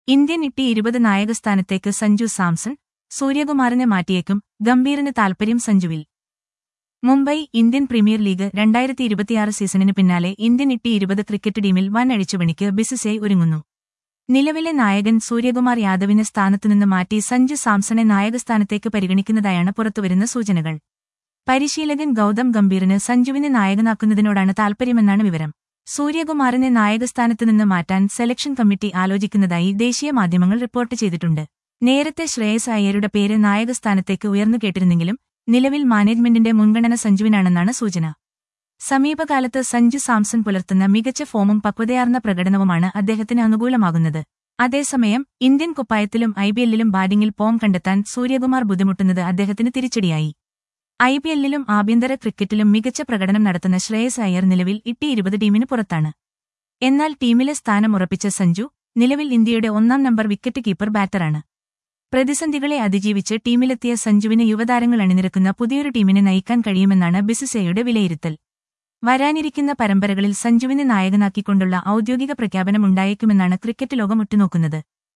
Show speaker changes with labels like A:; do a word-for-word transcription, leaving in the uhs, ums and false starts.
A: Indian ഇട്ടി ഇരുപത് നായകസ്ഥാനത്തേക്ക് സഞ്ജു സാംസൺ, സൂര്യകുമാറിനെ മാറ്റിയേക്കും, ഗംഭീറിന് താൽപര്യം സഞ്ജുവിൽ. മുംബൈ ഇന്ത്യൻ പ്രീമിയർ ലീഗ് രണ്ടായിരത്തി ഇരുപത്തിയാറ് സീസണിന് പിന്നാലെ ഇന്ത്യൻ ഇട്ടി ഇരുപത് ക്രിക്കറ്റ് ടീമിൽ വൻ അഴിച്ചുപണിക്ക് ബിസിസിഐ ഒരുങ്ങുന്നു. നിലവിലെ നായകൻ സൂര്യകുമാർ യാദവിനെ സ്ഥാനത്തുനിന്ന് മാറ്റി സഞ്ജു സാംസണെ നായകസ്ഥാനത്തേക്ക് പരിഗണിക്കുന്നതായാണ് പുറത്തുവരുന്ന സൂചനകൾ. പരിശീലകൻ ഗൗതം ഗംഭീറിന് സഞ്ജുവിനെ നായകനാക്കുന്നതിനോടാണ് താൽപര്യമെന്നാണ് വിവരം. സൂര്യകുമാറിനെ നായകസ്ഥാനത്തുനിന്ന് മാറ്റാൻ സെലക്ഷൻ കമ്മിറ്റി ആലോചിക്കുന്നതായി ദേശീയ മാധ്യമങ്ങൾ റിപ്പോർട്ട് ചെയ്തിട്ടുണ്ട്. നേരത്തെ ശ്രേയസ് അയ്യരുടെ പേര് നായകസ്ഥാനത്തേക്ക് ഉയർന്നു കേട്ടിരുന്നെങ്കിലും നിലവിൽ മാനേജ്മെന്റിന്റെ മുൻഗണന സഞ്ജുവിനാണെന്നാണ് സൂചന. സമീപകാലത്ത് സഞ്ജു സാംസൺ പുലർത്തുന്ന മികച്ച ഫോമും പക്വതയാർന്ന പ്രകടനവുമാണ് അദ്ദേഹത്തിന് അനുകൂലമാകുന്നത്. അതേസമയം ഇന്ത്യൻ കുപ്പായത്തിലും ഐപിഎല്ലിലും ബാറ്റിംഗിൽ ഫോം കണ്ടെത്താൻ സൂര്യകുമാർ ബുദ്ധിമുട്ടുന്നത് അദ്ദേഹത്തിന് തിരിച്ചടിയായി. ഐപിഎല്ലിലും ആഭ്യന്തര ക്രിക്കറ്റിലും മികച്ച പ്രകടനം നടത്തുന്ന ശ്രേയസ് അയ്യർ നിലവിൽ ഇട്ടി ഇരുപത് ടീമിന് പുറത്താണ്. എന്നാൽ ടീമിലെ സ്ഥാനം ഉറപ്പിച്ച സഞ്ജു നിലവിൽ ഇന്ത്യയുടെ ഒന്നാം നമ്പർ വിക്കറ്റ് കീപ്പർ ബാറ്ററാണ്. പ്രതിസന്ധികളെ അതിജീവിച്ച് ടീമിലെത്തിയ സഞ്ജുവിന് യുവതാരങ്ങൾ അണിനിരക്കുന്ന പുതിയൊരു ടീമിനെ നയിക്കാൻ കഴിയുമെന്നാണ് ബിസിസിഐയുടെ വിലയിരുത്തൽ. വരാനിരിക്കുന്ന പരമ്പരകളിൽ സഞ്ജുവിനെ നായകനാക്കിക്കൊണ്ടുള്ള ഔദ്യോഗിക പ്രഖ്യാപനം ഉണ്ടായേക്കുമെന്നാണ് ക്രിക്കറ്റ് ലോകം ഉറ്റുനോക്കുന്നത്.